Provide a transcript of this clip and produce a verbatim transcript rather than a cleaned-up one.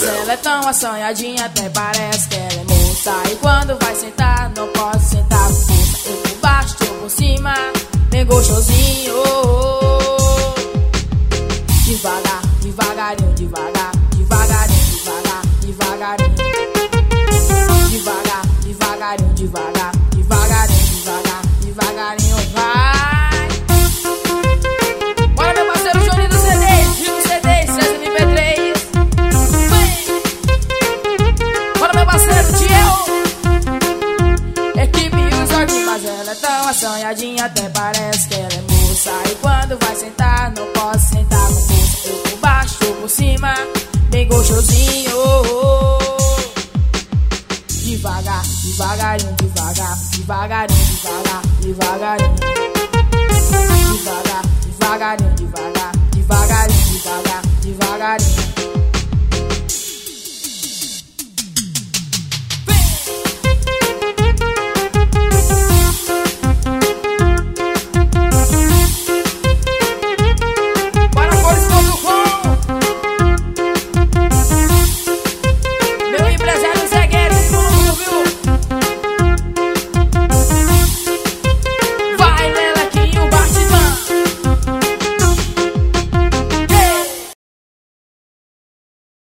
Mas ela é tão assanhadinha, até parece que ela é moça. E quando vai sentar, não pode sentar com força. Eu por baixo, eu por cima, bem gostosinho. Devagar, devagarinho, devagar, devagarinho, devagar, devagarinho. Devagar, devagarinho, devagar, devagarinho, devagar, devagarinho, vai. Bora, meu parceiro Johnny do C D, Gil do C D, César M P três. Vem. Bora, meu parceiro Tiel, equipe e os orgulhos. Mas ela é tão assanhadinha, até parece que ela é moça. E quando vai sentar, não pode sentar com força. Eu por baixo, eu por cima, bem gostosinho. Devagar, devagarinho, devagar, devagarinho, devagar, devagarinho. Devagar, devagarinho, devagar.